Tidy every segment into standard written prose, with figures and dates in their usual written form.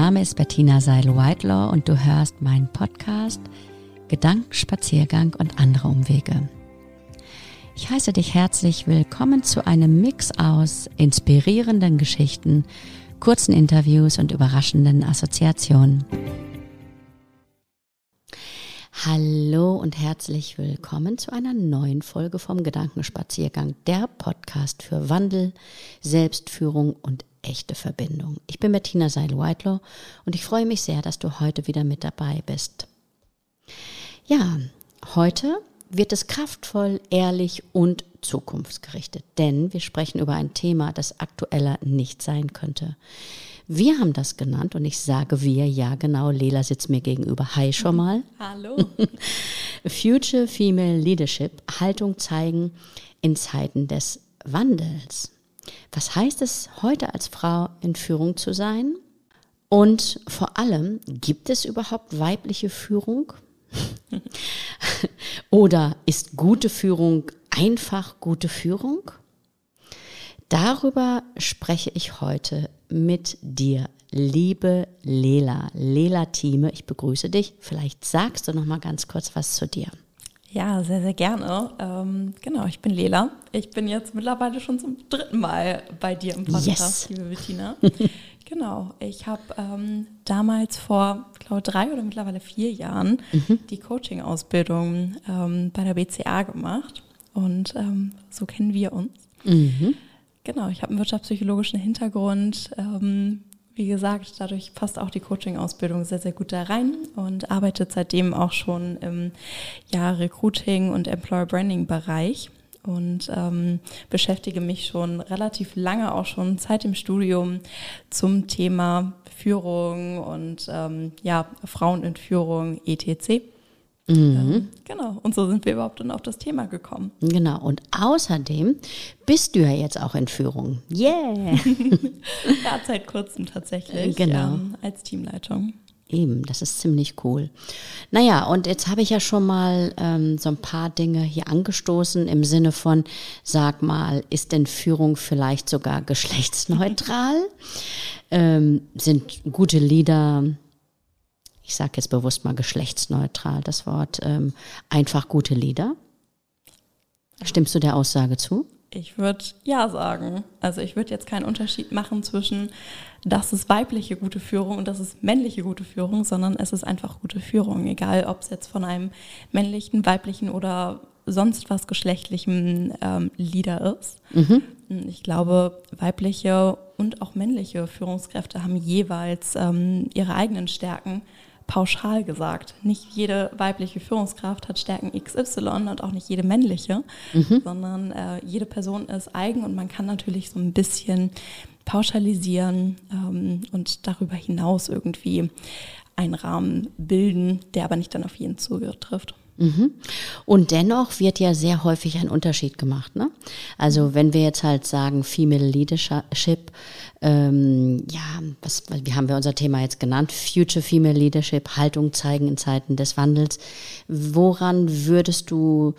Name ist Bettina Seil-Whitelaw und du hörst meinen Podcast Gedankenspaziergang und andere Umwege. Ich heiße dich herzlich willkommen zu einem Mix aus inspirierenden Geschichten, kurzen Interviews und überraschenden Assoziationen. Hallo und herzlich willkommen zu einer neuen Folge vom Gedankenspaziergang, der Podcast für Wandel, Selbstführung und echte Verbindung. Ich bin Bettina Seil-Whitelaw und ich freue mich sehr, dass du heute wieder mit dabei bist. Ja, heute wird es kraftvoll, ehrlich und zukunftsgerichtet, denn wir sprechen über ein Thema, das aktueller nicht sein könnte. Wir haben das genannt und ich sage wir, ja genau, Lela sitzt mir gegenüber. Hi schon mal. Hallo. Future Female Leadership, Haltung zeigen in Zeiten des Wandels. Was heißt es, heute als Frau in Führung zu sein? Und vor allem, gibt es überhaupt weibliche Führung? Oder ist gute Führung einfach gute Führung? Darüber spreche ich heute mit dir, liebe Lela. Lela Thieme, ich begrüße dich. Vielleicht sagst du noch mal ganz kurz was zu dir. Ja, sehr, sehr gerne. Genau, ich bin Lela. Ich bin jetzt mittlerweile schon zum 3. Mal bei dir im Podcast, liebe Bettina. Genau, ich habe damals vor, ich glaube, 3 oder mittlerweile 4 Jahren die Coaching-Ausbildung bei der BCA gemacht und so kennen wir uns. Genau, ich habe einen wirtschaftspsychologischen Hintergrund. Wie gesagt, dadurch passt auch die Coaching-Ausbildung sehr, sehr gut da rein und arbeite seitdem auch schon im Recruiting- und Employer-Branding-Bereich und beschäftige mich schon relativ lange, auch schon seit dem Studium, zum Thema Führung und Frauen in Führung, etc. Genau, und so sind wir überhaupt dann auf das Thema gekommen. Genau, und außerdem bist du ja jetzt auch in Führung. Yeah! Ja, seit kurzem tatsächlich, genau. Als Teamleitung. Eben, das ist ziemlich cool. Naja, und jetzt habe ich ja schon mal so ein paar Dinge hier angestoßen im Sinne von, sag mal, ist denn Führung vielleicht sogar geschlechtsneutral? Sind gute Leader, ich sage jetzt bewusst mal geschlechtsneutral, das Wort, einfach gute Leader? Stimmst du der Aussage zu? Ich würde ja sagen. Also ich würde jetzt keinen Unterschied machen zwischen, das ist weibliche gute Führung und das ist männliche gute Führung, sondern es ist einfach gute Führung, egal ob es jetzt von einem männlichen, weiblichen oder sonst was geschlechtlichem Leader ist. Ich glaube, weibliche und auch männliche Führungskräfte haben jeweils ihre eigenen Stärken. Pauschal gesagt, nicht jede weibliche Führungskraft hat Stärken XY und auch nicht jede männliche, sondern jede Person ist eigen und man kann natürlich so ein bisschen pauschalisieren und darüber hinaus irgendwie einen Rahmen bilden, der aber nicht dann auf jeden zutrifft. Und dennoch wird ja sehr häufig ein Unterschied gemacht, ne? Also wenn wir jetzt halt sagen Female Leadership, wie haben wir unser Thema jetzt genannt? Future Female Leadership, Haltung zeigen in Zeiten des Wandels. Woran würdest du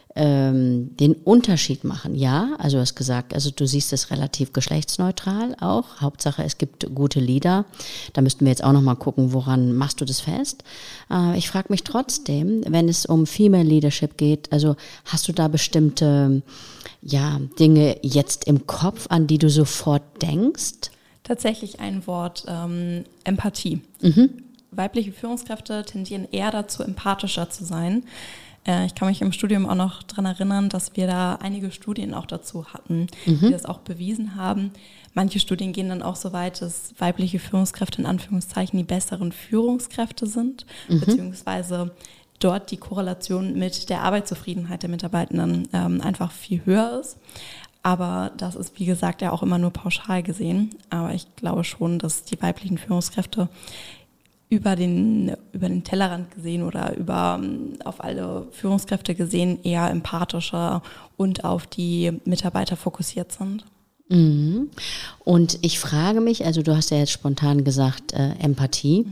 den Unterschied machen? Ja, also du hast gesagt, also du siehst es relativ geschlechtsneutral auch. Hauptsache, es gibt gute Leader. Da müssten wir jetzt auch noch mal gucken, woran machst du das fest? Ich frage mich trotzdem, wenn es um Female Leadership geht, also hast du da bestimmte Dinge jetzt im Kopf, an die du sofort denkst? Tatsächlich ein Wort, Empathie. Weibliche Führungskräfte tendieren eher dazu, empathischer zu sein. Ich kann mich im Studium auch noch daran erinnern, dass wir da einige Studien auch dazu hatten, die das auch bewiesen haben. Manche Studien gehen dann auch so weit, dass weibliche Führungskräfte in Anführungszeichen die besseren Führungskräfte sind, beziehungsweise dort die Korrelation mit der Arbeitszufriedenheit der Mitarbeitenden einfach viel höher ist. Aber das ist, wie gesagt, ja auch immer nur pauschal gesehen. Aber ich glaube schon, dass die weiblichen Führungskräfte über den Tellerrand gesehen oder auf alle Führungskräfte gesehen eher empathischer und auf die Mitarbeiter fokussiert sind. Und ich frage mich, also du hast ja jetzt spontan gesagt, Empathie,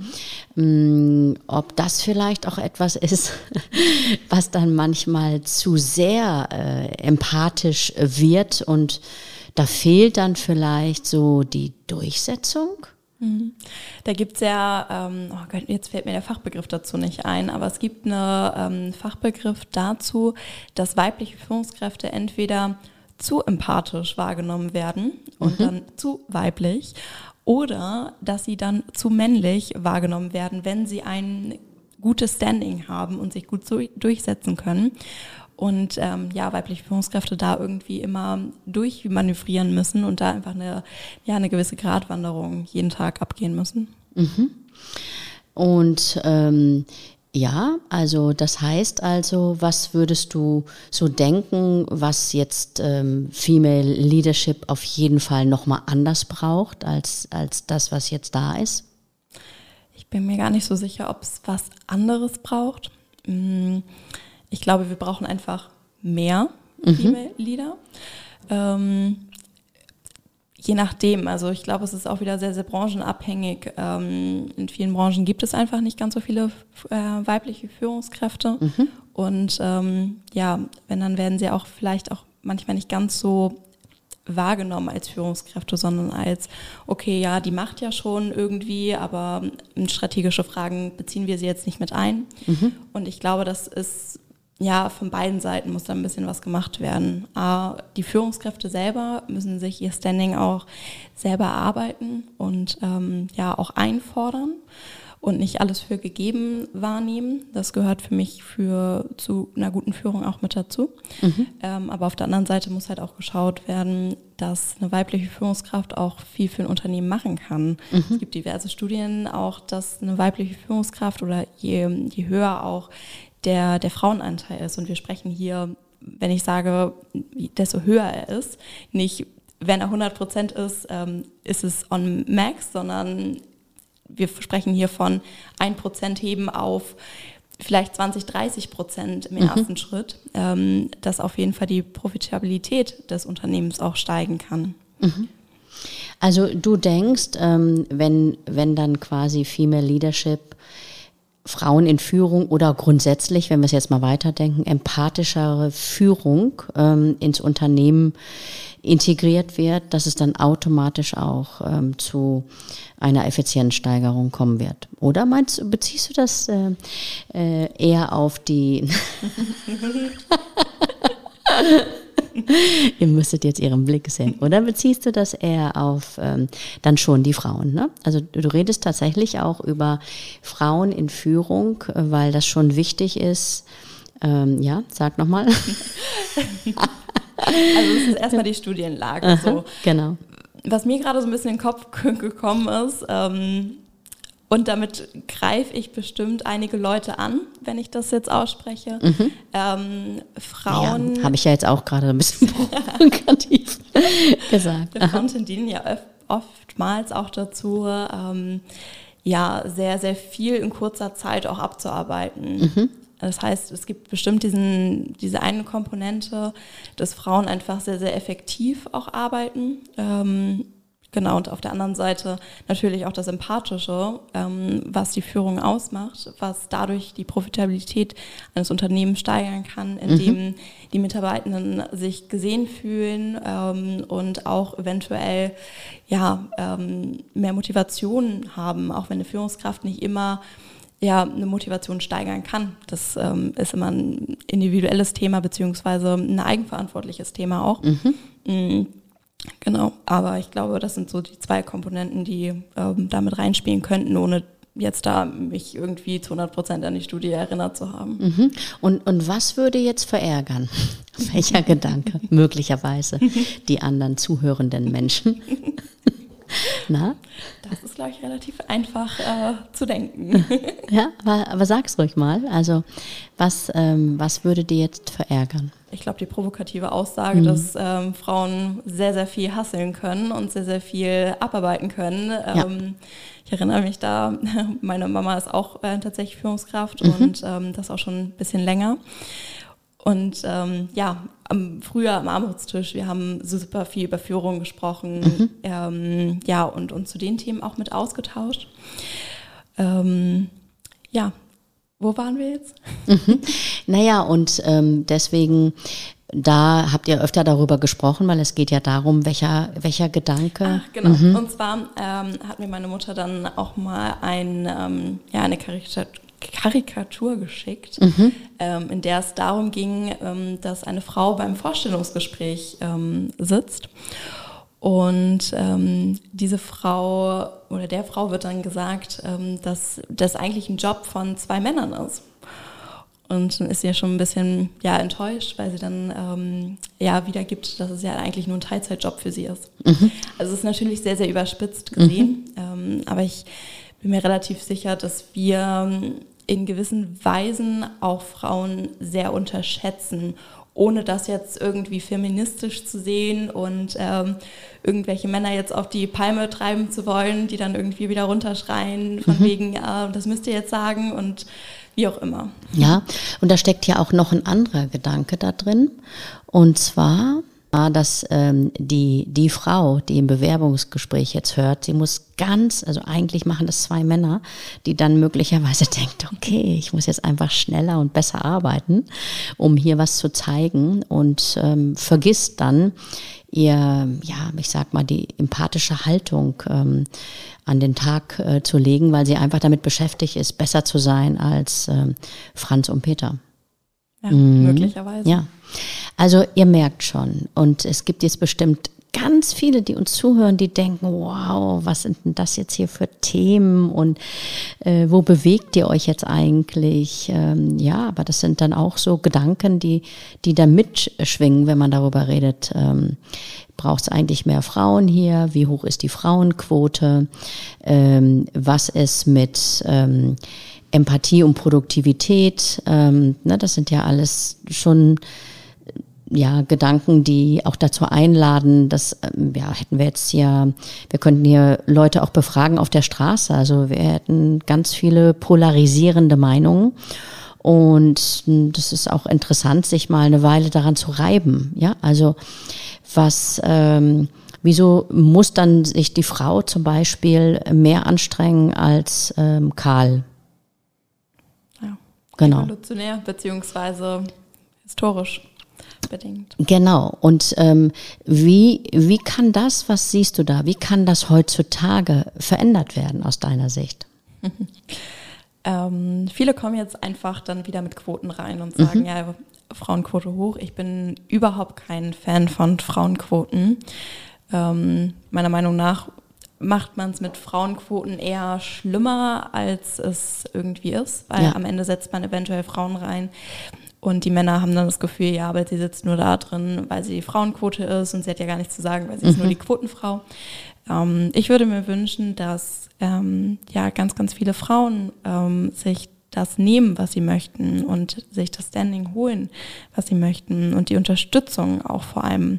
ob das vielleicht auch etwas ist, was dann manchmal zu sehr empathisch wird und da fehlt dann vielleicht so die Durchsetzung? Da gibt es ja, oh Gott, jetzt fällt mir der Fachbegriff dazu nicht ein, aber es gibt einen Fachbegriff dazu, dass weibliche Führungskräfte entweder zu empathisch wahrgenommen werden und dann zu weiblich oder dass sie dann zu männlich wahrgenommen werden, wenn sie ein gutes Standing haben und sich gut durchsetzen können. Und weibliche Führungskräfte da irgendwie immer durchmanövrieren müssen und da einfach eine gewisse Gratwanderung jeden Tag abgehen müssen. Und also das heißt also, was würdest du so denken, was jetzt Female Leadership auf jeden Fall nochmal anders braucht als das, was jetzt da ist? Ich bin mir gar nicht so sicher, ob es was anderes braucht. Ich glaube, wir brauchen einfach mehr Female Leader. Je nachdem, also ich glaube, es ist auch wieder sehr, sehr branchenabhängig. In vielen Branchen gibt es einfach nicht ganz so viele weibliche Führungskräfte. Und wenn, dann werden sie auch vielleicht auch manchmal nicht ganz so wahrgenommen als Führungskräfte, sondern als, okay, ja, die macht ja schon irgendwie, aber in strategische Fragen beziehen wir sie jetzt nicht mit ein. Und ich glaube, das ist, von beiden Seiten muss da ein bisschen was gemacht werden. Die Führungskräfte selber müssen sich ihr Standing auch selber erarbeiten und auch einfordern und nicht alles für gegeben wahrnehmen. Das gehört für mich zu einer guten Führung auch mit dazu. Aber auf der anderen Seite muss halt auch geschaut werden, dass eine weibliche Führungskraft auch viel für ein Unternehmen machen kann. Es gibt diverse Studien auch, dass eine weibliche Führungskraft oder je höher auch der Frauenanteil ist. Und wir sprechen hier, wenn ich sage, desto höher er ist, nicht, wenn er 100% ist, ist es on max, sondern wir sprechen hier von 1% heben auf vielleicht 20-30% im ersten Schritt, dass auf jeden Fall die Profitabilität des Unternehmens auch steigen kann. Also du denkst, wenn dann quasi Female Leadership, Frauen in Führung oder grundsätzlich, wenn wir es jetzt mal weiterdenken, empathischere Führung ins Unternehmen integriert wird, dass es dann automatisch auch zu einer Effizienzsteigerung kommen wird. Oder beziehst du das eher auf die... Ihr müsstet jetzt ihren Blick sehen. Oder beziehst du das eher auf dann schon die Frauen? Ne? Also du redest tatsächlich auch über Frauen in Führung, weil das schon wichtig ist. Sag nochmal. Also es ist erstmal die Studienlage. Aha, so. Genau. Was mir gerade so ein bisschen in den Kopf gekommen ist, und damit greife ich bestimmt einige Leute an, wenn ich das jetzt ausspreche. Frauen... Ja, habe ich ja jetzt auch gerade ein bisschen provokativ gesagt. Frauen tendieren ja oftmals auch dazu, sehr, sehr viel in kurzer Zeit auch abzuarbeiten. Das heißt, es gibt bestimmt diese eine Komponente, dass Frauen einfach sehr, sehr effektiv auch arbeiten. Genau, und auf der anderen Seite natürlich auch das Empathische, was die Führung ausmacht, was dadurch die Profitabilität eines Unternehmens steigern kann, indem die Mitarbeitenden sich gesehen fühlen und auch eventuell mehr Motivation haben, auch wenn eine Führungskraft nicht immer eine Motivation steigern kann. Das ist immer ein individuelles Thema beziehungsweise ein eigenverantwortliches Thema auch. Genau, aber ich glaube, das sind so die zwei Komponenten, die damit reinspielen könnten, ohne jetzt da mich irgendwie zu 100% an die Studie erinnert zu haben. Und was würde jetzt verärgern? Welcher Gedanke? Möglicherweise die anderen zuhörenden Menschen. Na? Das ist, glaube ich, relativ einfach zu denken. Ja, aber sag's ruhig mal. Also was würde dir jetzt verärgern? Ich glaube, die provokative Aussage, dass Frauen sehr, sehr viel hasseln können und sehr, sehr viel abarbeiten können. Ich erinnere mich da, meine Mama ist auch tatsächlich Führungskraft und das auch schon ein bisschen länger. Und früher am Armutstisch, wir haben super viel über Führung gesprochen, und zu den Themen auch mit ausgetauscht. Wo waren wir jetzt? Naja, und deswegen da habt ihr öfter darüber gesprochen, weil es geht ja darum, welcher Gedanke. Ach, genau. Und zwar hat mir meine Mutter dann auch mal eine Karikatur geschickt, in der es darum ging, dass eine Frau beim Vorstellungsgespräch sitzt. Und diese Frau oder der Frau wird dann gesagt, dass das eigentlich ein Job von 2 Männern ist. Und dann ist sie ja schon ein bisschen enttäuscht, weil sie dann wiedergibt, dass es ja eigentlich nur ein Teilzeitjob für sie ist. Also es ist natürlich sehr, sehr überspitzt gesehen, aber ich bin mir relativ sicher, dass wir in gewissen Weisen auch Frauen sehr unterschätzen, ohne das jetzt irgendwie feministisch zu sehen und irgendwelche Männer jetzt auf die Palme treiben zu wollen, die dann irgendwie wieder runterschreien, von wegen, das müsst ihr jetzt sagen und wie auch immer. Ja, und da steckt ja auch noch ein anderer Gedanke da drin. Und zwar, dass die Frau, die im Bewerbungsgespräch jetzt hört, sie muss also eigentlich machen das 2 Männer, die dann möglicherweise denkt, okay, ich muss jetzt einfach schneller und besser arbeiten, um hier was zu zeigen und vergisst dann ihr, ich sag mal, die empathische Haltung an den Tag zu legen, weil sie einfach damit beschäftigt ist, besser zu sein als Franz und Peter. Ja, möglicherweise. Ja, also ihr merkt schon und es gibt jetzt bestimmt ganz viele, die uns zuhören, die denken, wow, was sind denn das jetzt hier für Themen und wo bewegt ihr euch jetzt eigentlich? Aber das sind dann auch so Gedanken, die da mitschwingen, wenn man darüber redet. Braucht es eigentlich mehr Frauen hier? Wie hoch ist die Frauenquote? Was ist mit Empathie und Produktivität? Das sind ja alles schon Gedanken, die auch dazu einladen, dass, hätten wir jetzt wir könnten hier Leute auch befragen auf der Straße. Also wir hätten ganz viele polarisierende Meinungen. Und das ist auch interessant, sich mal eine Weile daran zu reiben. Ja, also wieso muss dann sich die Frau zum Beispiel mehr anstrengen als Karl? Ja, genau. Evolutionär beziehungsweise historisch bedingt. Genau. Und wie kann das, was siehst du da, wie kann das heutzutage verändert werden aus deiner Sicht? Viele kommen jetzt einfach dann wieder mit Quoten rein und sagen, Frauenquote hoch. Ich bin überhaupt kein Fan von Frauenquoten. Meiner Meinung nach macht man es mit Frauenquoten eher schlimmer, als es irgendwie ist, weil am Ende setzt man eventuell Frauen rein. Und die Männer haben dann das Gefühl, aber sie sitzt nur da drin, weil sie die Frauenquote ist und sie hat ja gar nichts zu sagen, weil sie ist nur die Quotenfrau. Ich würde mir wünschen, dass ganz, ganz viele Frauen sich das nehmen, was sie möchten und sich das Standing holen, was sie möchten und die Unterstützung auch vor allem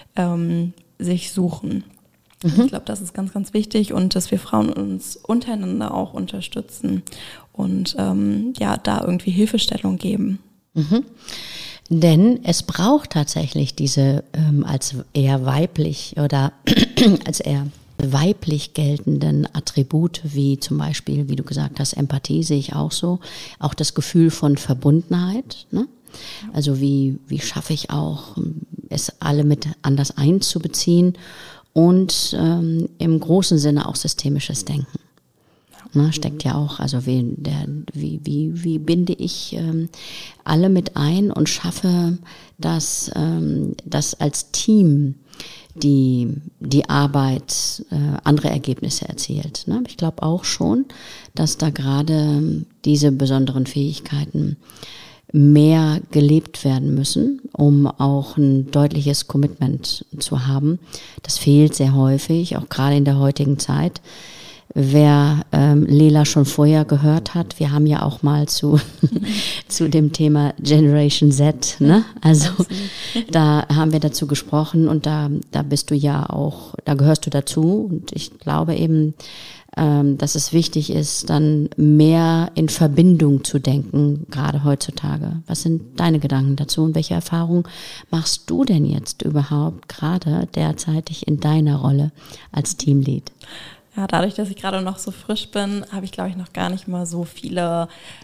sich suchen. Ich glaube, das ist ganz, ganz wichtig und dass wir Frauen uns untereinander auch unterstützen und da irgendwie Hilfestellung geben. Denn es braucht tatsächlich diese als eher weiblich oder als eher weiblich geltenden Attribute, wie zum Beispiel, wie du gesagt hast, Empathie sehe ich auch so, auch das Gefühl von Verbundenheit, ne? Also wie schaffe ich auch, es alle mit anders einzubeziehen und im großen Sinne auch systemisches Denken. Ne, steckt ja auch, also wie binde ich alle mit ein und schaffe, dass als Team die Arbeit andere Ergebnisse erzielt. Ne? Ich glaube auch schon, dass da gerade diese besonderen Fähigkeiten mehr gelebt werden müssen, um auch ein deutliches Commitment zu haben. Das fehlt sehr häufig, auch gerade in der heutigen Zeit. Wer Lela schon vorher gehört hat, wir haben ja auch mal zu dem Thema Generation Z, ne? Also da haben wir dazu gesprochen und da bist du ja auch, da gehörst du dazu und ich glaube eben, dass es wichtig ist, dann mehr in Verbindung zu denken, gerade heutzutage. Was sind deine Gedanken dazu und welche Erfahrungen machst du denn jetzt überhaupt gerade derzeitig in deiner Rolle als Teamlead? Ja, dadurch, dass ich gerade noch so frisch bin, habe ich, glaube ich, noch gar nicht mal so viele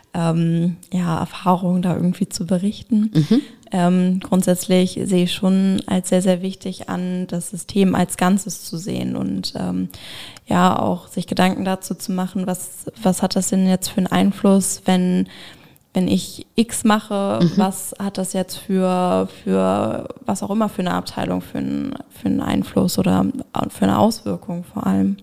Erfahrungen da irgendwie zu berichten. Grundsätzlich sehe ich schon als sehr, sehr wichtig an, das System als Ganzes zu sehen und auch sich Gedanken dazu zu machen, was hat das denn jetzt für einen Einfluss, wenn ich X mache, was hat das jetzt für was auch immer für eine Abteilung für einen Einfluss oder für eine Auswirkung vor allem.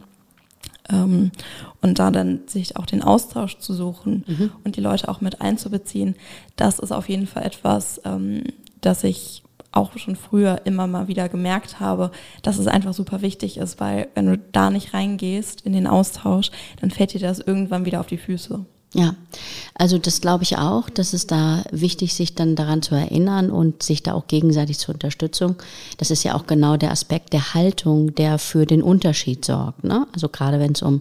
Und da dann sich auch den Austausch zu suchen und die Leute auch mit einzubeziehen, das ist auf jeden Fall etwas, das ich auch schon früher immer mal wieder gemerkt habe, dass es einfach super wichtig ist, weil wenn du da nicht reingehst in den Austausch, dann fällt dir das irgendwann wieder auf die Füße. Ja, also das glaube ich auch, dass es da wichtig, sich dann daran zu erinnern und sich da auch gegenseitig zur Unterstützung. Das ist ja auch genau der Aspekt der Haltung, der für den Unterschied sorgt, ne? Also gerade wenn es um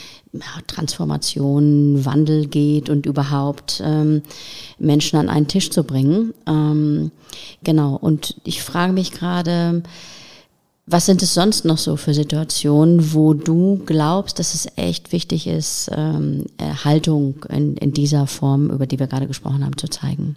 Transformation, Wandel geht und überhaupt Menschen an einen Tisch zu bringen. Genau, und ich frage mich gerade, was sind es sonst noch so für Situationen, wo du glaubst, dass es echt wichtig ist, Haltung in dieser Form, über die wir gerade gesprochen haben, zu zeigen?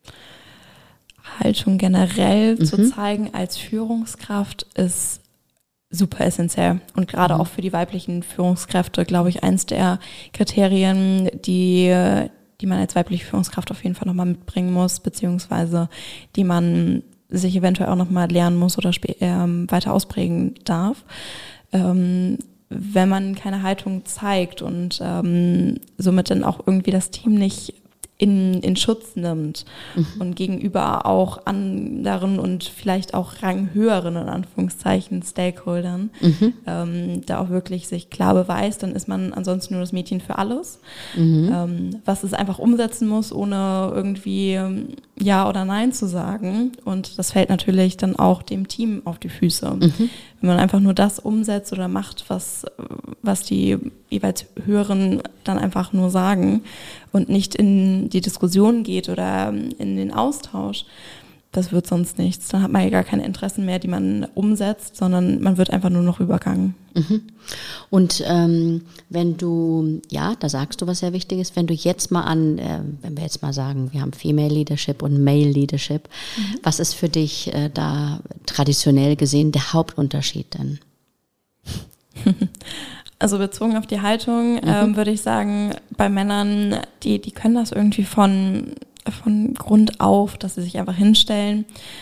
Haltung generell zu zeigen als Führungskraft ist super essentiell. Und gerade auch für die weiblichen Führungskräfte, glaube ich, eins der Kriterien, die man als weibliche Führungskraft auf jeden Fall nochmal mitbringen muss, beziehungsweise die man sich eventuell auch nochmal lernen muss oder weiter ausprägen darf. Wenn man keine Haltung zeigt und somit dann auch irgendwie das Team nicht in Schutz nimmt und gegenüber auch anderen und vielleicht auch ranghöheren, in Anführungszeichen, Stakeholdern, da auch wirklich sich klar beweist, dann ist man ansonsten nur das Mädchen für alles, was es einfach umsetzen muss, ohne irgendwie Ja oder Nein zu sagen. Und das fällt natürlich dann auch dem Team auf die Füße. Wenn man einfach nur das umsetzt oder macht, was die jeweils Höheren dann einfach nur sagen und nicht in die Diskussion geht oder in den Austausch, das wird sonst nichts. Dann hat man ja gar keine Interessen mehr, die man umsetzt, sondern man wird einfach nur noch übergangen. Und wenn du, da sagst du was sehr Wichtiges, wenn du jetzt mal wenn wir jetzt mal sagen, wir haben Female Leadership und Male Leadership, was ist für dich da traditionell gesehen der Hauptunterschied denn? Also bezogen auf die Haltung würde ich sagen, bei Männern, die können das irgendwie von Grund auf, dass sie sich einfach hinstellen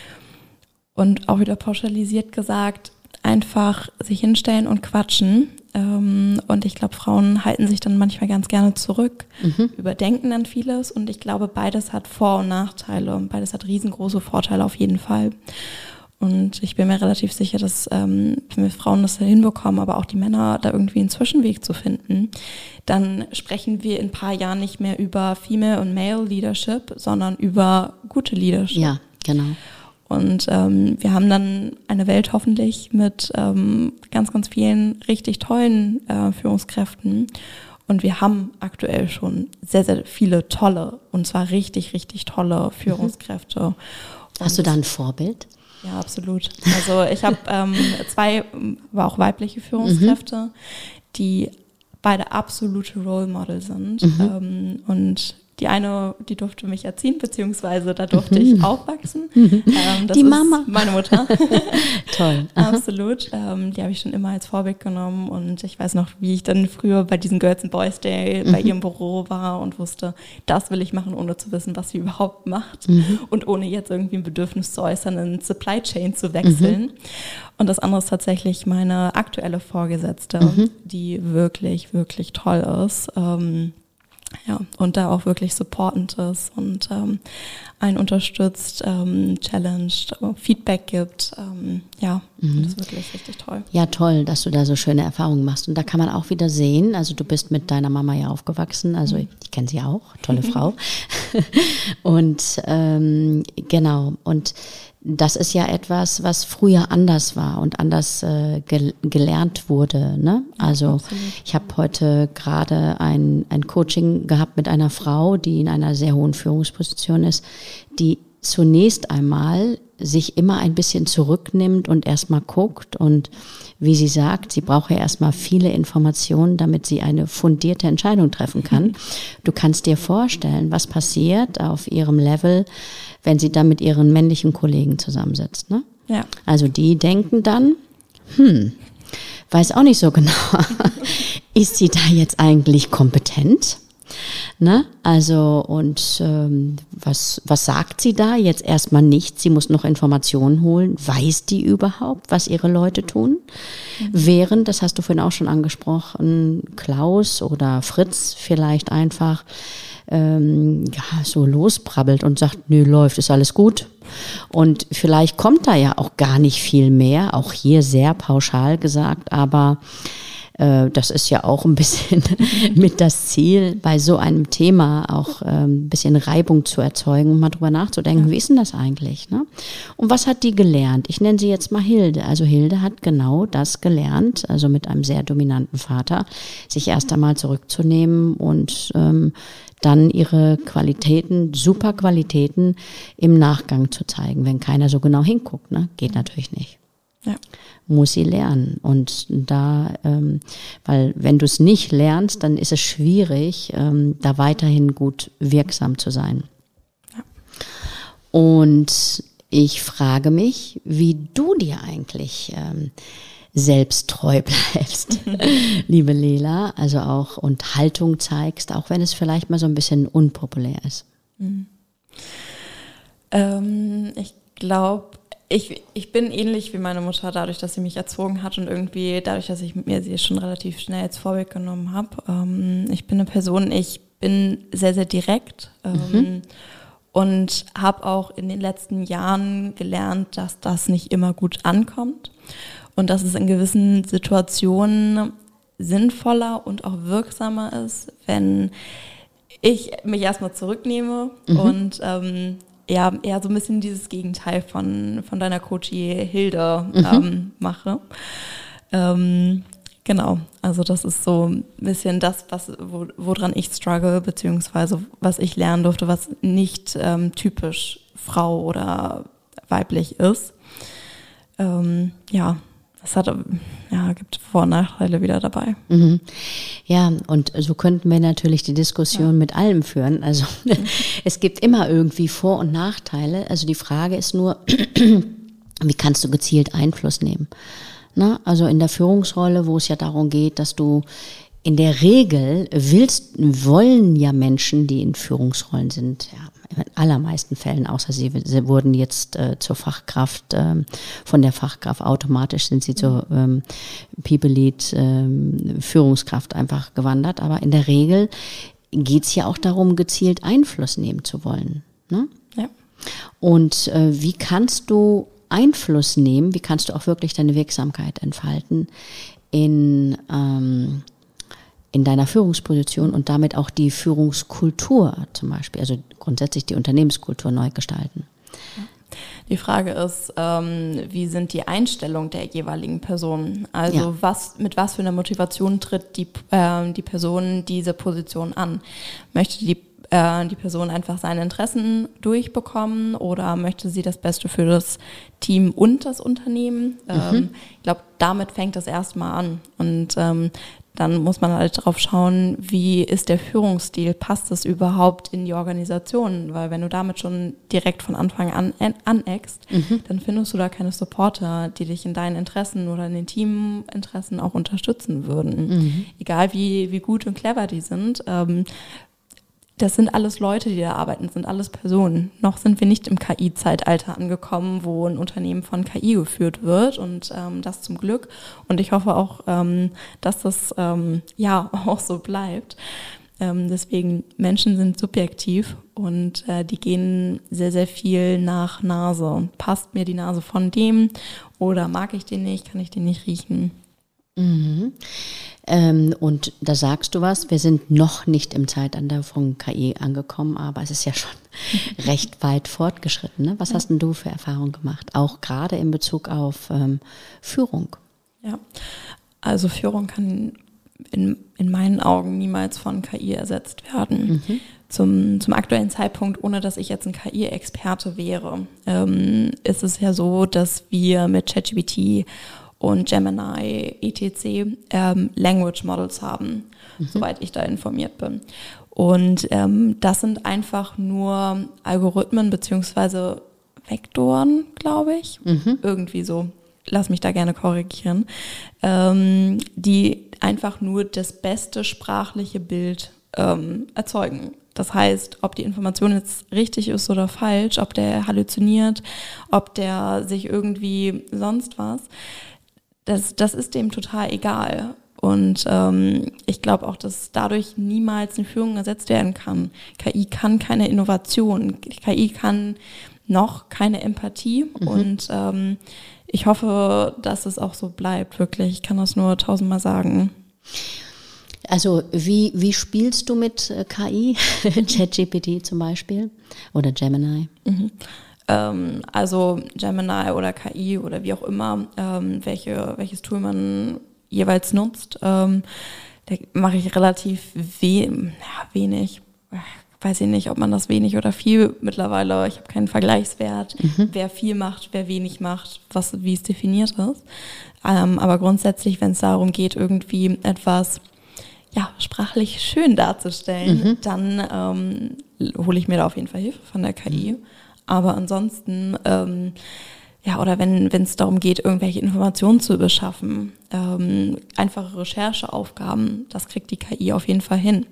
und auch wieder pauschalisiert gesagt, einfach sich hinstellen und quatschen. Und ich glaube, Frauen halten sich dann manchmal ganz gerne zurück, überdenken dann vieles und ich glaube, beides hat Vor- und Nachteile. Beides hat riesengroße Vorteile auf jeden Fall. Und ich bin mir relativ sicher, dass wenn wir Frauen das hinbekommen, aber auch die Männer da irgendwie einen Zwischenweg zu finden, dann sprechen wir in ein paar Jahren nicht mehr über Female und Male Leadership, sondern über gute Leadership. Ja, genau. Und wir haben dann eine Welt hoffentlich mit ganz, ganz vielen richtig tollen Führungskräften. Und wir haben aktuell schon sehr, sehr viele tolle, und zwar richtig, richtig tolle Führungskräfte. Hast du da ein Vorbild? Ja, absolut. Also ich habe 2, aber auch weibliche Führungskräfte, die beide absolute Role Model sind. Und die eine, die durfte mich erziehen, beziehungsweise da durfte ich aufwachsen. Das die Mama. Ist meine Mutter. Toll. Absolut. Die habe ich schon immer als Vorbild genommen. Und ich weiß noch, wie ich dann früher bei diesem Girls and Boys Day bei ihrem Büro war und wusste, das will ich machen, ohne zu wissen, was sie überhaupt macht. Und ohne jetzt irgendwie ein Bedürfnis zu äußern, in Supply Chain zu wechseln. Und das andere ist tatsächlich meine aktuelle Vorgesetzte, die wirklich, wirklich toll ist. Und da auch wirklich supportend ist und einen unterstützt, challenged, Feedback gibt. Das ist wirklich richtig toll. Ja, toll, dass du da so schöne Erfahrungen machst. Und da kann man auch wieder sehen, also du bist mit deiner Mama ja aufgewachsen, also ich kenne sie auch, tolle Frau. Und genau, und das ist ja etwas, was früher anders war und anders gelernt wurde, ne? Also absolut. Ich habe heute gerade ein Coaching gehabt mit einer Frau, die in einer sehr hohen Führungsposition ist, die zunächst einmal sich immer ein bisschen zurücknimmt und erstmal guckt und wie sie sagt, sie braucht ja erstmal viele Informationen, damit sie eine fundierte Entscheidung treffen kann. Du kannst dir vorstellen, was passiert auf ihrem Level, wenn sie dann mit ihren männlichen Kollegen zusammensitzt, ne? Ja. Also die denken dann, weiß auch nicht so genau, ist sie da jetzt eigentlich kompetent? Ne? Also und was sagt sie da? Jetzt erstmal nichts, sie muss noch Informationen holen. Weiß die überhaupt, was ihre Leute tun? Während, das hast du vorhin auch schon angesprochen, Klaus oder Fritz vielleicht einfach so losbrabbelt und sagt, nö, läuft, ist alles gut. Und vielleicht kommt da ja auch gar nicht viel mehr, auch hier sehr pauschal gesagt, aber das ist ja auch ein bisschen mit das Ziel, bei so einem Thema auch ein bisschen Reibung zu erzeugen und mal drüber nachzudenken, wie ist denn das eigentlich? Ne? Und was hat die gelernt? Ich nenne sie jetzt mal Hilde. Also Hilde hat genau das gelernt, also mit einem sehr dominanten Vater, sich erst einmal zurückzunehmen und dann ihre Qualitäten, super Qualitäten im Nachgang zu zeigen, wenn keiner so genau hinguckt. Ne? Geht natürlich nicht. Ja. Muss sie lernen. Und da, weil wenn du es nicht lernst, dann ist es schwierig, da weiterhin gut wirksam zu sein. Ja. Und ich frage mich, wie du dir eigentlich selbst treu bleibst, liebe Lela, also auch und Haltung zeigst, auch wenn es vielleicht mal so ein bisschen unpopulär ist. Ich glaube, ich bin ähnlich wie meine Mutter, dadurch, dass sie mich erzogen hat und irgendwie dadurch, dass ich mir sie schon relativ schnell als Vorbild genommen habe. Ich bin eine Person, ich bin sehr, sehr direkt und habe auch in den letzten Jahren gelernt, dass das nicht immer gut ankommt und dass es in gewissen Situationen sinnvoller und auch wirksamer ist, wenn ich mich erstmal zurücknehme und eher so ein bisschen dieses Gegenteil von deiner Coachie Hilde mache. Genau, also das ist so ein bisschen das, woran ich struggle, beziehungsweise was ich lernen durfte, was nicht typisch Frau oder weiblich ist. Gibt Vor- und Nachteile wieder dabei. Ja, und so könnten wir natürlich die Diskussion mit allem führen. Also es gibt immer irgendwie Vor- und Nachteile. Also die Frage ist nur, wie kannst du gezielt Einfluss nehmen? Na, also in der Führungsrolle, wo es ja darum geht, dass du in der Regel wollen ja Menschen, die in Führungsrollen sind, ja, in allermeisten Fällen, außer sie wurden jetzt zur Fachkraft, von der Fachkraft automatisch sind sie zur People Lead Führungskraft einfach gewandert. Aber in der Regel geht's ja auch darum, gezielt Einfluss nehmen zu wollen. Ne? Ja. Und wie kannst du Einfluss nehmen? Wie kannst du auch wirklich deine Wirksamkeit entfalten in deiner Führungsposition und damit auch die Führungskultur zum Beispiel, also grundsätzlich die Unternehmenskultur neu gestalten? Die Frage ist, wie sind die Einstellungen der jeweiligen Personen? Also mit was für einer Motivation tritt die Person diese Position an? Möchte die Person einfach seine Interessen durchbekommen oder möchte sie das Beste für das Team und das Unternehmen? Ich glaube, damit fängt das erstmal an. Und dann muss man halt drauf schauen, wie ist der Führungsstil, passt das überhaupt in die Organisation? Weil wenn du damit schon direkt von Anfang an aneckst, dann findest du da keine Supporter, die dich in deinen Interessen oder in den Teaminteressen auch unterstützen würden. Egal wie gut und clever die sind, das sind alles Leute, die da arbeiten, sind alles Personen. Noch sind wir nicht im KI-Zeitalter angekommen, wo ein Unternehmen von KI geführt wird und das zum Glück. Und ich hoffe auch, dass das auch so bleibt. Deswegen, Menschen sind subjektiv und die gehen sehr, sehr viel nach Nase. Passt mir die Nase von dem oder mag ich den nicht, kann ich den nicht riechen? Und da sagst du was, wir sind noch nicht im Zeitalter von KI angekommen, aber es ist ja schon recht weit fortgeschritten. Ne? Was hast denn du für Erfahrungen gemacht, auch gerade in Bezug auf Führung? Ja, also Führung kann in meinen Augen niemals von KI ersetzt werden. zum aktuellen Zeitpunkt, ohne dass ich jetzt ein KI-Experte wäre, ist es ja so, dass wir mit ChatGPT und Gemini, etc. Language Models haben, soweit ich da informiert bin. Und das sind einfach nur Algorithmen beziehungsweise Vektoren, glaube ich. Irgendwie so. Lass mich da gerne korrigieren. Die einfach nur das beste sprachliche Bild erzeugen. Das heißt, ob die Information jetzt richtig ist oder falsch, ob der halluziniert, ob der sich irgendwie sonst was, das ist dem total egal. Und ich glaube auch, dass dadurch niemals eine Führung ersetzt werden kann. KI kann keine Innovation, KI kann noch keine Empathie und ich hoffe, dass es auch so bleibt, wirklich. Ich kann das nur 1000-mal sagen. Also wie spielst du mit KI? ChatGPT zum Beispiel oder Gemini? Also Gemini oder KI oder wie auch immer, welches Tool man jeweils nutzt, da mache ich relativ wenig. Weiß ich nicht, ob man das wenig oder viel mittlerweile, ich habe keinen Vergleichswert, wer viel macht, wer wenig macht, wie es definiert ist. Aber grundsätzlich, wenn es darum geht, irgendwie etwas sprachlich schön darzustellen, dann hole ich mir da auf jeden Fall Hilfe von der KI. Aber ansonsten, oder wenn es darum geht, irgendwelche Informationen zu beschaffen, einfache Rechercheaufgaben, das kriegt die KI auf jeden Fall hin.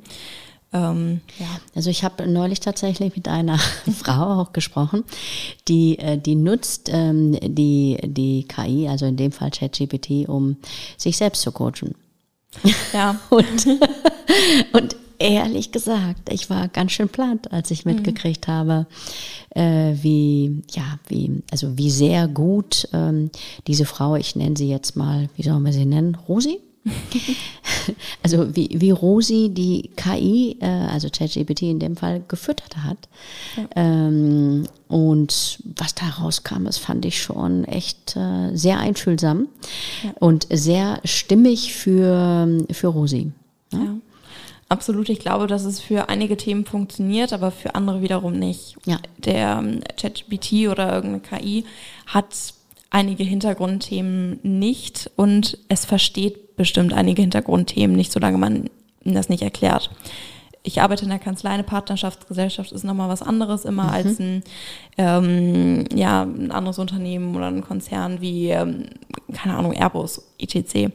Also ich habe neulich tatsächlich mit einer Frau auch gesprochen, die nutzt die KI, also in dem Fall ChatGPT, um sich selbst zu coachen. Ja. Und ehrlich gesagt, ich war ganz schön platt, als ich mitgekriegt habe, wie sehr gut diese Frau, ich nenne sie jetzt mal, wie sollen wir sie nennen, Rosi? Also wie Rosi die KI, also ChatGPT in dem Fall, gefüttert hat. Ja. Und was da rauskam, das fand ich schon echt sehr einfühlsam und sehr stimmig für Rosi. Ja? Ja. Absolut, ich glaube, dass es für einige Themen funktioniert, aber für andere wiederum nicht. Ja. Der ChatGPT oder irgendeine KI hat einige Hintergrundthemen nicht und es versteht bestimmt einige Hintergrundthemen nicht, solange man das nicht erklärt. Ich arbeite in der Kanzlei, eine Partnerschaftsgesellschaft ist nochmal was anderes immer als ein anderes Unternehmen oder ein Konzern wie, keine Ahnung, Airbus, etc.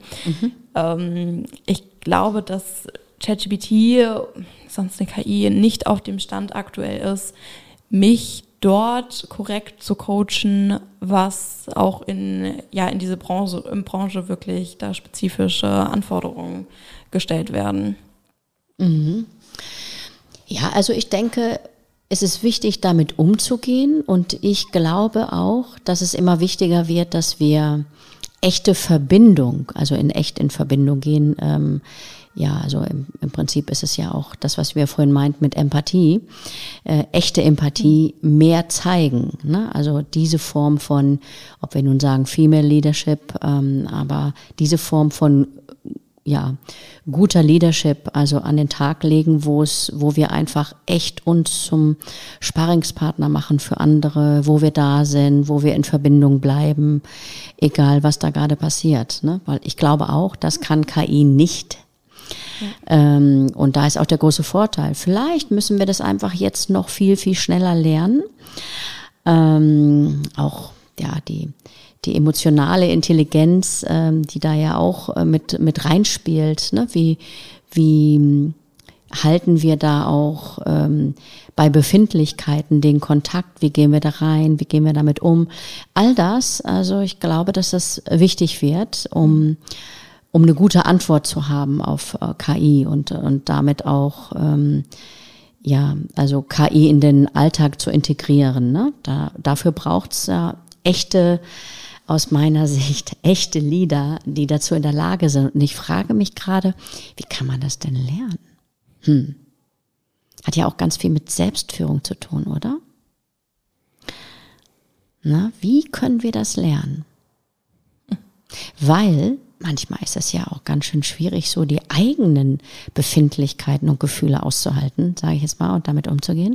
Ich glaube, dass ChatGPT, sonst eine KI, nicht auf dem Stand aktuell ist, mich dort korrekt zu coachen, was auch in diese Branche wirklich da spezifische Anforderungen gestellt werden. Ja, also ich denke, es ist wichtig, damit umzugehen und ich glaube auch, dass es immer wichtiger wird, dass wir echte Verbindung, also in Verbindung gehen. Also im Prinzip ist es ja auch das, was wir vorhin meinten mit Empathie, echte Empathie mehr zeigen. Ne? Also diese Form von, ob wir nun sagen Female Leadership, aber diese Form von guter Leadership, also an den Tag legen, wo wir einfach echt uns zum Sparringspartner machen für andere, wo wir da sind, wo wir in Verbindung bleiben, egal was da gerade passiert. Ne? Weil ich glaube auch, das kann KI nicht. Und da ist auch der große Vorteil. Vielleicht müssen wir das einfach jetzt noch viel, viel schneller lernen. Die emotionale Intelligenz, die da ja auch mit reinspielt. Ne? Wie halten wir da auch bei Befindlichkeiten den Kontakt? Wie gehen wir da rein? Wie gehen wir damit um? All das, also ich glaube, dass das wichtig wird, um eine gute Antwort zu haben auf KI und damit auch also KI in den Alltag zu integrieren. Ne? Dafür braucht's aus meiner Sicht echte Leader, die dazu in der Lage sind. Und ich frage mich gerade, wie kann man das denn lernen? Hat ja auch ganz viel mit Selbstführung zu tun, oder? Na, wie können wir das lernen? Weil manchmal ist es ja auch ganz schön schwierig, so die eigenen Befindlichkeiten und Gefühle auszuhalten, sage ich jetzt mal, und damit umzugehen.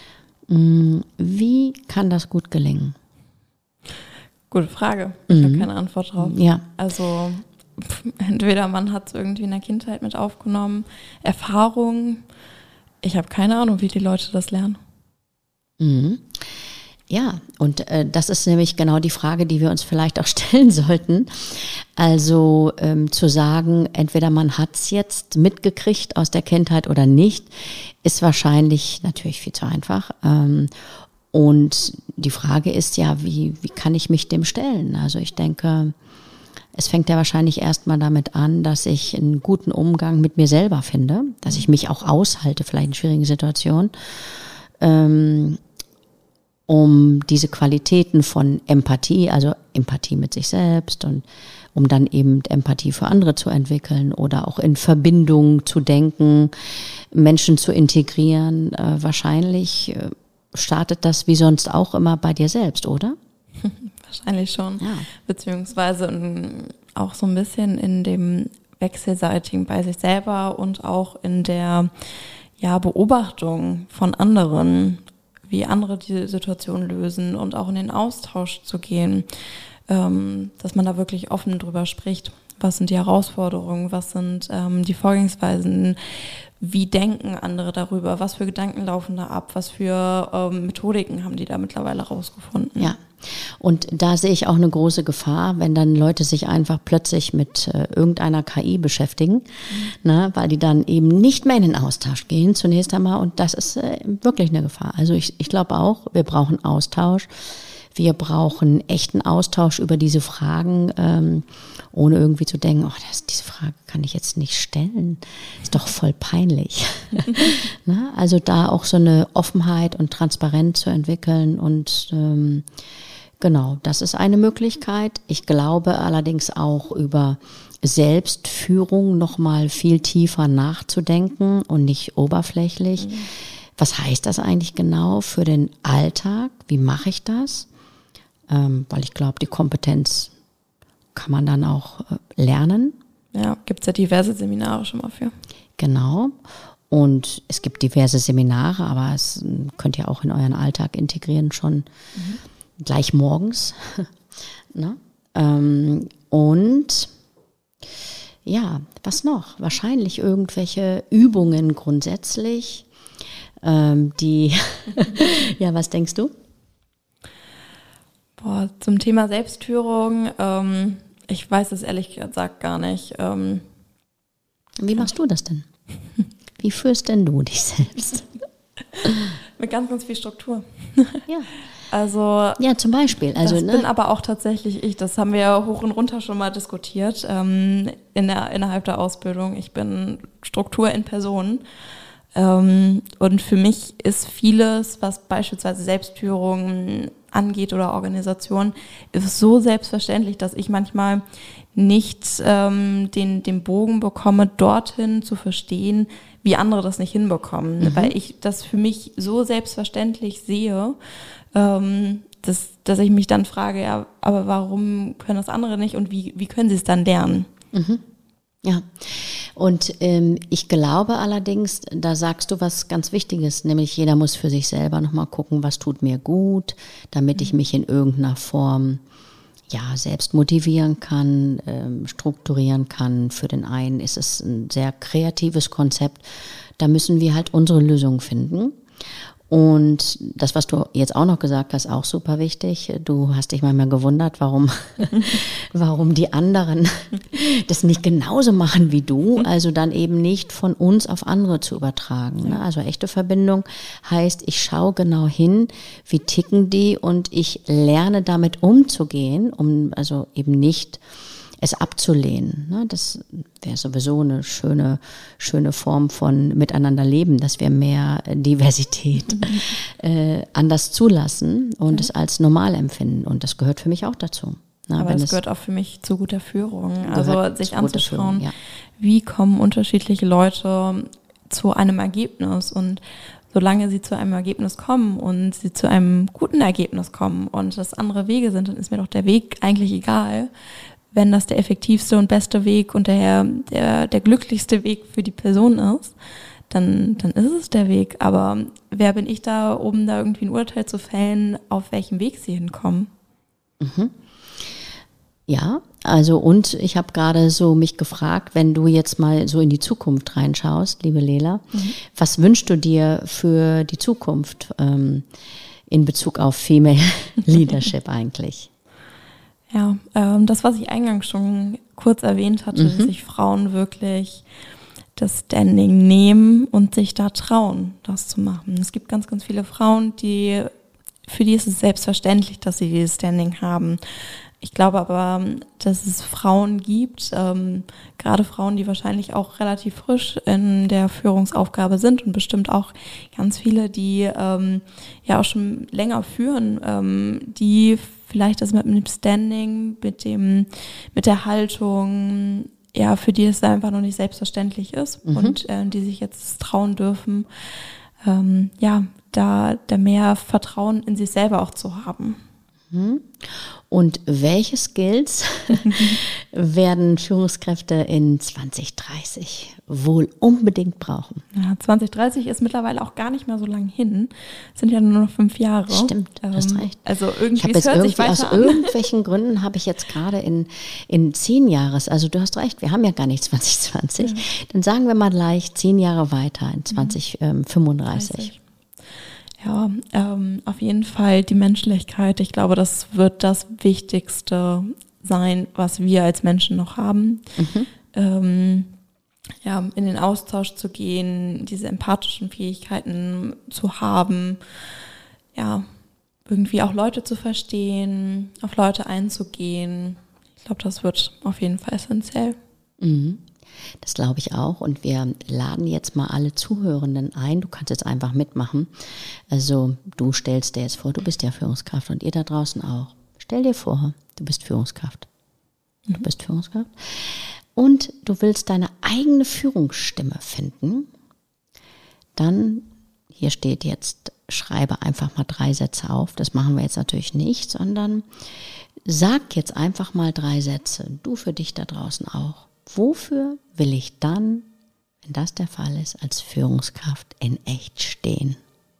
Wie kann das gut gelingen? Gute Frage. Ich habe keine Antwort drauf. Ja. Also entweder man hat es irgendwie in der Kindheit mit aufgenommen, Erfahrungen. Ich habe keine Ahnung, wie die Leute das lernen. Ja, und das ist nämlich genau die Frage, die wir uns vielleicht auch stellen sollten. Also zu sagen, entweder man hat es jetzt mitgekriegt aus der Kindheit oder nicht, ist wahrscheinlich natürlich viel zu einfach. Und die Frage ist ja, wie kann ich mich dem stellen? Also ich denke, es fängt ja wahrscheinlich erstmal damit an, dass ich einen guten Umgang mit mir selber finde, dass ich mich auch aushalte, vielleicht in schwierigen Situationen, um diese Qualitäten von Empathie, also Empathie mit sich selbst und um dann eben Empathie für andere zu entwickeln oder auch in Verbindung zu denken, Menschen zu integrieren. Wahrscheinlich startet das wie sonst auch immer bei dir selbst, oder? Wahrscheinlich schon. Ja. Beziehungsweise auch so ein bisschen in dem Wechselseitigen bei sich selber und auch in der Beobachtung von anderen, wie andere die Situation lösen und auch in den Austausch zu gehen, dass man da wirklich offen drüber spricht. Was sind die Herausforderungen? Was sind die Vorgehensweisen? Wie denken andere darüber? Was für Gedanken laufen da ab? Was für Methodiken haben die da mittlerweile rausgefunden? Ja, und da sehe ich auch eine große Gefahr, wenn dann Leute sich einfach plötzlich mit irgendeiner KI beschäftigen, ne, weil die dann eben nicht mehr in den Austausch gehen zunächst einmal. Und das ist wirklich eine Gefahr. Also ich glaube auch, wir brauchen Austausch. Wir brauchen echten Austausch über diese Fragen, ohne irgendwie zu denken, diese Frage kann ich jetzt nicht stellen. Ist doch voll peinlich. Ne? Also da auch so eine Offenheit und Transparenz zu entwickeln und genau, das ist eine Möglichkeit. Ich glaube allerdings auch über Selbstführung nochmal viel tiefer nachzudenken und nicht oberflächlich. Was heißt das eigentlich genau für den Alltag? Wie mache ich das? Weil ich glaube, die Kompetenz kann man dann auch lernen. Ja, gibt es ja diverse Seminare schon mal für. Genau. Und es gibt diverse Seminare, aber es könnt ihr auch in euren Alltag integrieren, schon gleich morgens. Ne? Und ja, was noch? Wahrscheinlich irgendwelche Übungen grundsätzlich, die, ja, was denkst du? Zum Thema Selbstführung, ich weiß es ehrlich gesagt gar nicht. Wie machst du das denn? Wie führst denn du dich selbst? Mit ganz, ganz viel Struktur. Ja. Also ja, zum Beispiel. Also, das bin aber auch tatsächlich ich. Das haben wir ja hoch und runter schon mal diskutiert innerhalb der Ausbildung. Ich bin Struktur in Person. Und für mich ist vieles, was beispielsweise Selbstführung angeht oder Organisation, ist so selbstverständlich, dass ich manchmal nicht den Bogen bekomme, dorthin zu verstehen, wie andere das nicht hinbekommen. Weil ich das für mich so selbstverständlich sehe, dass ich mich dann frage, ja, aber warum können das andere nicht und wie können sie es dann lernen? Ja, und ich glaube allerdings, da sagst du was ganz Wichtiges, nämlich jeder muss für sich selber nochmal gucken, was tut mir gut, damit ich mich in irgendeiner Form selbst motivieren kann, strukturieren kann. Für den einen ist es ein sehr kreatives Konzept, da müssen wir halt unsere Lösung finden. Und das, was du jetzt auch noch gesagt hast, auch super wichtig. Du hast dich manchmal gewundert, warum die anderen das nicht genauso machen wie du. Also dann eben nicht von uns auf andere zu übertragen. Ne? Also echte Verbindung heißt, ich schaue genau hin, wie ticken die und ich lerne damit umzugehen, um also eben nicht es abzulehnen. Ne? Das wäre sowieso eine schöne Form von miteinander leben, dass wir mehr Diversität anders zulassen und es als normal empfinden. Und das gehört für mich auch dazu. Na, aber das gehört auch für mich zu guter Führung. Also sich anzuschauen, wie kommen unterschiedliche Leute zu einem Ergebnis. Und solange sie zu einem Ergebnis kommen und sie zu einem guten Ergebnis kommen und das andere Wege sind, dann ist mir doch der Weg eigentlich egal. wenn das der effektivste und beste Weg und der glücklichste Weg für die Person ist, dann ist es der Weg. Aber wer bin ich da, um da irgendwie ein Urteil zu fällen, auf welchem Weg sie hinkommen? Ja, also und ich habe gerade so mich gefragt, wenn du jetzt mal so in die Zukunft reinschaust, liebe Lela, was wünschst du dir für die Zukunft in Bezug auf Female Leadership eigentlich? Ja, das, was ich eingangs schon kurz erwähnt hatte, dass sich Frauen wirklich das Standing nehmen und sich da trauen, das zu machen. Es gibt ganz, ganz viele Frauen, für die ist es selbstverständlich, dass sie dieses Standing haben. Ich glaube aber, dass es Frauen gibt, gerade Frauen, die wahrscheinlich auch relativ frisch in der Führungsaufgabe sind und bestimmt auch ganz viele, die ja auch schon länger führen, die vielleicht das mit dem Standing, mit der Haltung, ja, für die es einfach noch nicht selbstverständlich ist und die sich jetzt trauen dürfen, ja, da mehr Vertrauen in sich selber auch zu haben. Und welche Skills werden Führungskräfte in 2030 wohl unbedingt brauchen? Ja, 2030 ist mittlerweile auch gar nicht mehr so lang hin. Es sind ja nur noch 5 Jahre. Stimmt, du hast recht. Also irgendwie es hört sich weiter aus an. Irgendwelchen Gründen habe ich jetzt gerade in 10 Jahres, also du hast recht, wir haben ja gar nicht 2020, dann sagen wir mal gleich 10 Jahre weiter in 2035. Ja, auf jeden Fall die Menschlichkeit. Ich glaube, das wird das Wichtigste sein, was wir als Menschen noch haben. Ja, in den Austausch zu gehen, diese empathischen Fähigkeiten zu haben, ja, irgendwie auch Leute zu verstehen, auf Leute einzugehen. Ich glaube, das wird auf jeden Fall essentiell. Das glaube ich auch und wir laden jetzt mal alle Zuhörenden ein. Du kannst jetzt einfach mitmachen. Also du stellst dir jetzt vor, du bist ja Führungskraft und ihr da draußen auch. Stell dir vor, du bist Führungskraft. Du bist Führungskraft und du willst deine eigene Führungsstimme finden. Dann, hier steht jetzt, schreibe einfach mal 3 Sätze auf. Das machen wir jetzt natürlich nicht, sondern sag jetzt einfach mal 3 Sätze. Du für dich da draußen auch. Wofür will ich dann, wenn das der Fall ist, als Führungskraft in echt stehen?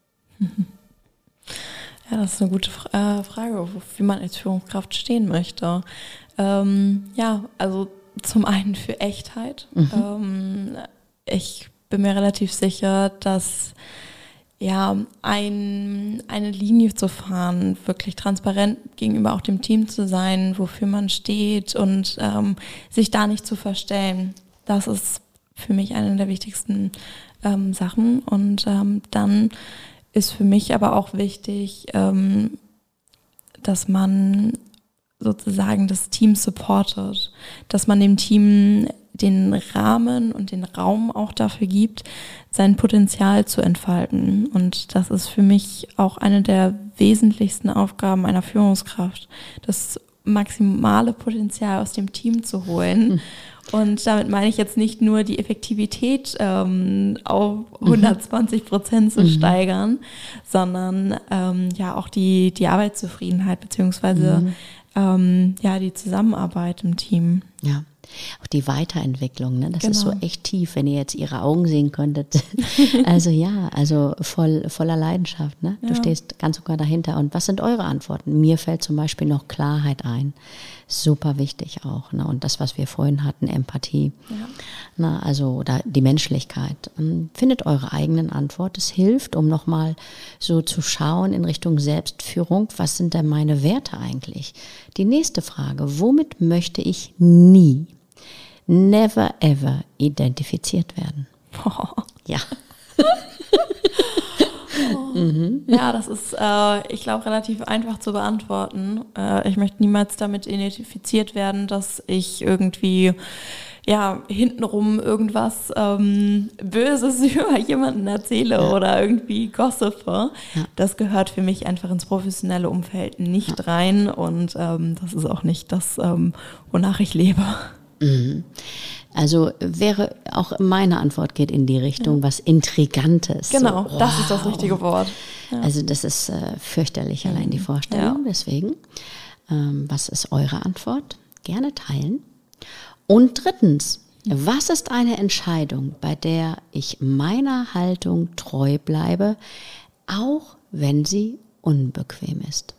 Ja, das ist eine gute Frage, wie man als Führungskraft stehen möchte. Ja, also zum einen für Echtheit. Ich bin mir relativ sicher, dass ja eine Linie zu fahren, wirklich transparent gegenüber auch dem Team zu sein, wofür man steht und sich da nicht zu verstellen. Das ist für mich eine der wichtigsten Sachen. Und dann ist für mich aber auch wichtig, dass man sozusagen das Team supportet, dass man dem Team den Rahmen und den Raum auch dafür gibt, sein Potenzial zu entfalten. Und das ist für mich auch eine der wesentlichsten Aufgaben einer Führungskraft, das maximale Potenzial aus dem Team zu holen. Und damit meine ich jetzt nicht nur die Effektivität auf 120% zu steigern, sondern ja auch die Arbeitszufriedenheit beziehungsweise ja die Zusammenarbeit im Team. Ja. Auch die Weiterentwicklung, ne? Das ist so echt tief, wenn ihr jetzt ihre Augen sehen könntet. Also ja, also voller Leidenschaft, ne? Du stehst ganz sogar dahinter. Und was sind eure Antworten? Mir fällt zum Beispiel noch Klarheit ein. Super wichtig auch, ne? Und das, was wir vorhin hatten, Empathie. Ja. Na, also, oder die Menschlichkeit. Findet eure eigenen Antworten. Es hilft, um nochmal so zu schauen in Richtung Selbstführung. Was sind denn meine Werte eigentlich? Die nächste Frage. Womit möchte ich nie, never ever identifiziert werden? Ja. Ja, das ist, ich glaube, relativ einfach zu beantworten. Ich möchte niemals damit identifiziert werden, dass ich irgendwie ja hintenrum irgendwas Böses über jemanden erzähle oder irgendwie gossipe. Ja. Das gehört für mich einfach ins professionelle Umfeld nicht rein und das ist auch nicht das, wonach ich lebe. Also wäre auch meine Antwort geht in die Richtung, was Intrigantes. Genau, so, das ist das richtige Wort. Ja. Also das ist fürchterlich allein die Vorstellung, deswegen. Was ist eure Antwort? gerne teilen. Und drittens, was ist eine Entscheidung, bei der ich meiner Haltung treu bleibe, auch wenn sie unbequem ist?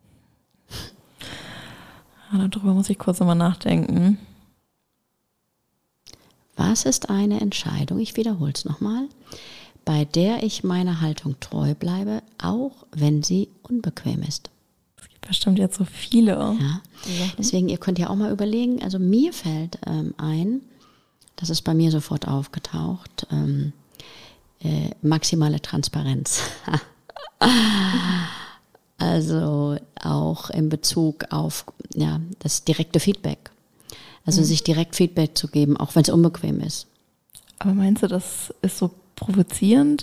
Darüber muss ich kurz nochmal nachdenken. Was ist eine Entscheidung, ich wiederhole es nochmal, bei der ich meiner Haltung treu bleibe, auch wenn sie unbequem ist? Es gibt bestimmt jetzt so viele. Ja. Deswegen, ihr könnt ja auch mal überlegen, also mir fällt ein, das ist bei mir sofort aufgetaucht, maximale Transparenz. Also auch in Bezug auf das direkte Feedback. Also sich direkt Feedback zu geben, auch wenn es unbequem ist. Aber meinst du, das ist so provozierend?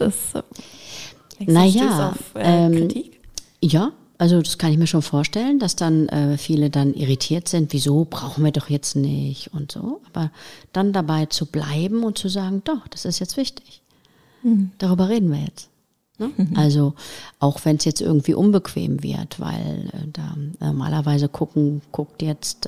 Naja, auf Kritik? Ja, also das kann ich mir schon vorstellen, dass dann viele dann irritiert sind, wieso brauchen wir doch jetzt nicht und so. Aber dann dabei zu bleiben und zu sagen, doch, das ist jetzt wichtig. Darüber reden wir jetzt. Ne? Also auch wenn es jetzt irgendwie unbequem wird, weil da normalerweise guckt jetzt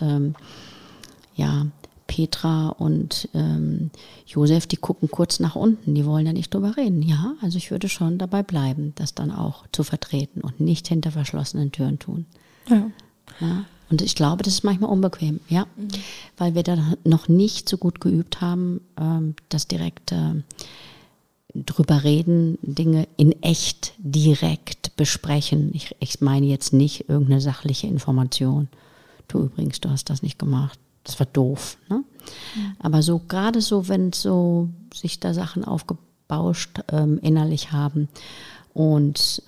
Petra und Josef, die gucken kurz nach unten, die wollen ja nicht drüber reden. Ja, also ich würde schon dabei bleiben, das dann auch zu vertreten und nicht hinter verschlossenen Türen tun. Ja. Und ich glaube, das ist manchmal unbequem, weil wir da noch nicht so gut geübt haben, das direkt drüber reden, Dinge in echt direkt besprechen. Ich meine jetzt nicht irgendeine sachliche Information. Du übrigens, du hast das nicht gemacht. Das war doof, ne? Aber so, gerade so, wenn so sich da Sachen aufgebauscht innerlich haben und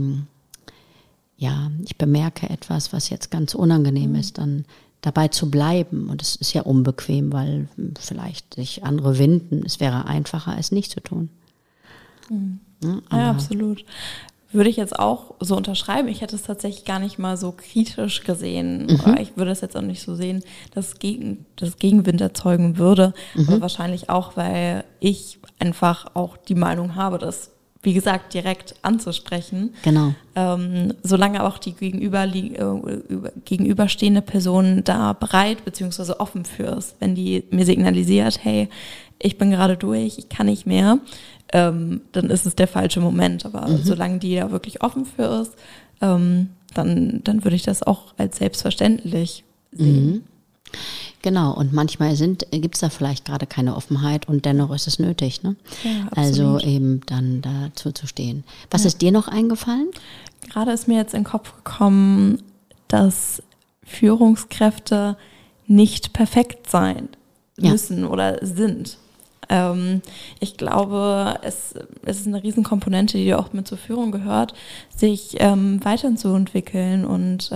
ich bemerke etwas, was jetzt ganz unangenehm ist, dann dabei zu bleiben. Und es ist ja unbequem, weil vielleicht sich andere winden. Es wäre einfacher, es nicht zu tun. Ja, absolut. Würde ich jetzt auch so unterschreiben. Ich hätte es tatsächlich gar nicht mal so kritisch gesehen. Ich würde es jetzt auch nicht so sehen, dass das Gegenwind erzeugen würde. Aber wahrscheinlich auch, weil ich einfach auch die Meinung habe, das, wie gesagt, direkt anzusprechen. Genau. Solange auch die gegenüberstehende Person da bereit bzw. offen für ist. Wenn die mir signalisiert, hey, ich bin gerade durch, ich kann nicht mehr, dann ist es der falsche Moment. Aber solange die da wirklich offen für ist, dann würde ich das auch als selbstverständlich sehen. Genau, und manchmal gibt es da vielleicht gerade keine Offenheit und dennoch ist es nötig, ne? Ja, also eben dann dazu zu stehen. Was ist dir noch eingefallen? Gerade ist mir jetzt in den Kopf gekommen, dass Führungskräfte nicht perfekt sein müssen oder sind. Ich glaube, es ist eine Riesenkomponente, die auch mit zur Führung gehört, sich weiterzuentwickeln und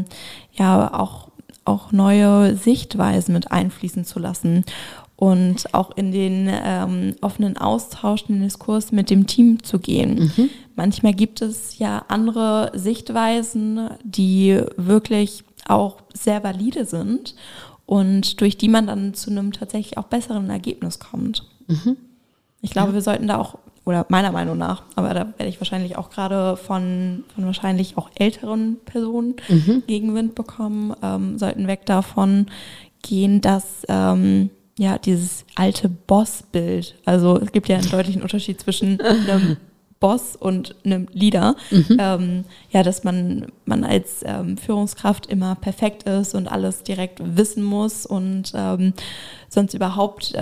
auch neue Sichtweisen mit einfließen zu lassen und auch in den offenen Austausch, den Diskurs mit dem Team zu gehen. Manchmal gibt es ja andere Sichtweisen, die wirklich auch sehr valide sind und durch die man dann zu einem tatsächlich auch besseren Ergebnis kommt. Ich glaube, wir sollten da auch, oder meiner Meinung nach, aber da werde ich wahrscheinlich auch gerade von wahrscheinlich auch älteren Personen Gegenwind bekommen, sollten weg davon gehen, dass dieses alte Boss-Bild, also es gibt ja einen deutlichen Unterschied zwischen einem Boss und einem Leader, dass man als Führungskraft immer perfekt ist und alles direkt wissen muss und sonst überhaupt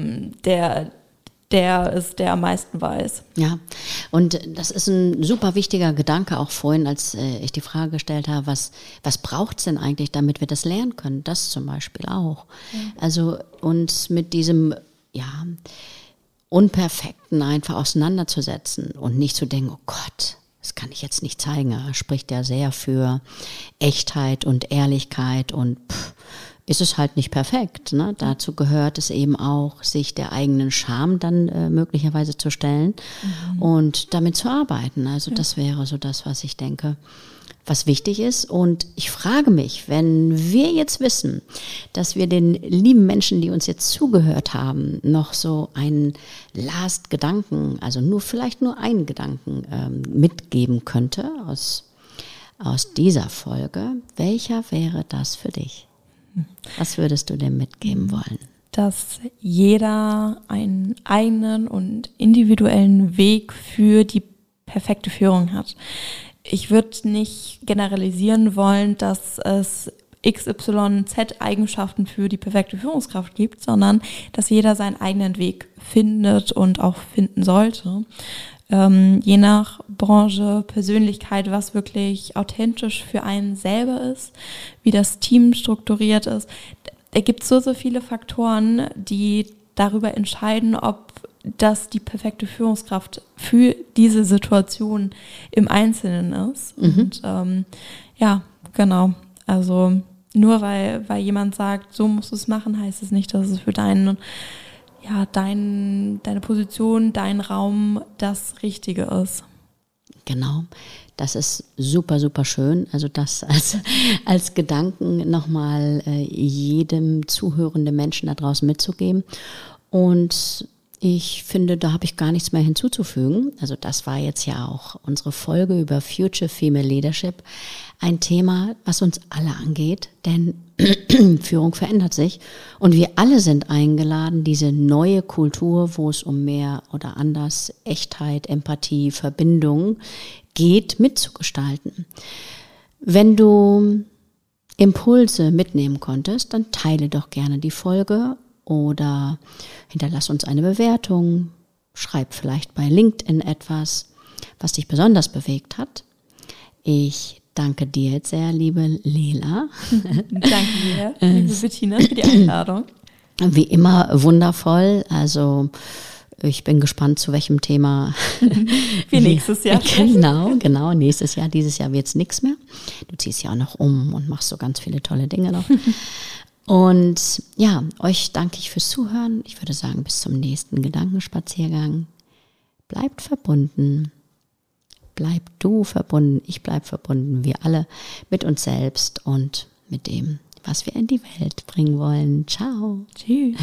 der ist, der am meisten weiß. Ja, und das ist ein super wichtiger Gedanke auch vorhin, als ich die Frage gestellt habe, was braucht es denn eigentlich, damit wir das lernen können? Das zum Beispiel auch. Also uns mit diesem, Unperfekten einfach auseinanderzusetzen und nicht zu denken, oh Gott, das kann ich jetzt nicht zeigen. Er spricht ja sehr für Echtheit und Ehrlichkeit und ist es halt nicht perfekt. Ne? Dazu gehört es eben auch, sich der eigenen Scham dann möglicherweise zu stellen und damit zu arbeiten. Also das wäre so das, was ich denke, was wichtig ist. Und ich frage mich, wenn wir jetzt wissen, dass wir den lieben Menschen, die uns jetzt zugehört haben, noch so einen Last-Gedanken, also vielleicht nur einen Gedanken mitgeben könnte aus dieser Folge, welcher wäre das für dich? Was würdest du dem mitgeben wollen? Dass jeder einen eigenen und individuellen Weg für die perfekte Führung hat. Ich würde nicht generalisieren wollen, dass es XYZ-Eigenschaften für die perfekte Führungskraft gibt, sondern dass jeder seinen eigenen Weg findet und auch finden sollte. Je nach Branche, Persönlichkeit, was wirklich authentisch für einen selber ist, wie das Team strukturiert ist. Da gibt es so viele Faktoren, die darüber entscheiden, ob das die perfekte Führungskraft für diese Situation im Einzelnen ist. Und ja, genau. Also nur weil jemand sagt, so musst du es machen, heißt es nicht, dass es für deine Position, dein Raum das Richtige ist. Genau, das ist super, super schön. Also das als Gedanken nochmal jedem zuhörenden Menschen da draußen mitzugeben. Und ich finde, da habe ich gar nichts mehr hinzuzufügen. Also das war jetzt ja auch unsere Folge über Future Female Leadership. Ein Thema, was uns alle angeht, denn Führung verändert sich und wir alle sind eingeladen, diese neue Kultur, wo es um mehr oder anders Echtheit, Empathie, Verbindung geht, mitzugestalten. Wenn du Impulse mitnehmen konntest, dann teile doch gerne die Folge oder hinterlass uns eine Bewertung, schreib vielleicht bei LinkedIn etwas, was dich besonders bewegt hat. Ich danke dir jetzt sehr, liebe Lela. Danke dir, liebe Bettina, für die Einladung. Wie immer wundervoll. Also ich bin gespannt, zu welchem Thema wir nächstes Jahr sprechen. Genau, nächstes Jahr. Dieses Jahr wird's nichts mehr. Du ziehst ja auch noch um und machst so ganz viele tolle Dinge noch. Und ja, euch danke ich fürs Zuhören. Ich würde sagen, bis zum nächsten Gedankenspaziergang. Bleibt verbunden. Bleib du verbunden, ich bleib verbunden, wir alle mit uns selbst und mit dem, was wir in die Welt bringen wollen. Ciao. Tschüss.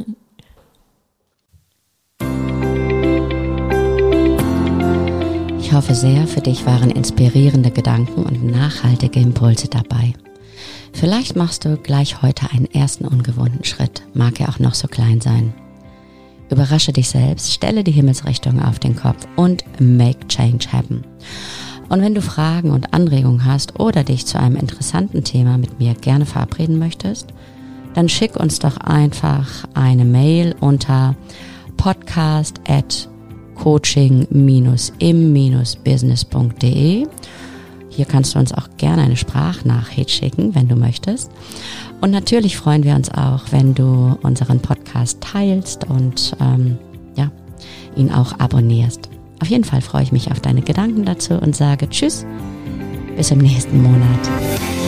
Ich hoffe sehr, für dich waren inspirierende Gedanken und nachhaltige Impulse dabei. Vielleicht machst du gleich heute einen ersten ungewohnten Schritt, mag er auch noch so klein sein. Überrasche dich selbst, stelle die Himmelsrichtung auf den Kopf und make change happen. Und wenn du Fragen und Anregungen hast oder dich zu einem interessanten Thema mit mir gerne verabreden möchtest, dann schick uns doch einfach eine Mail unter podcast@coaching-im-business.de. Hier kannst du uns auch gerne eine Sprachnachricht schicken, wenn du möchtest. Und natürlich freuen wir uns auch, wenn du unseren Podcast teilst und ihn auch abonnierst. Auf jeden Fall freue ich mich auf deine Gedanken dazu und sage Tschüss, bis im nächsten Monat.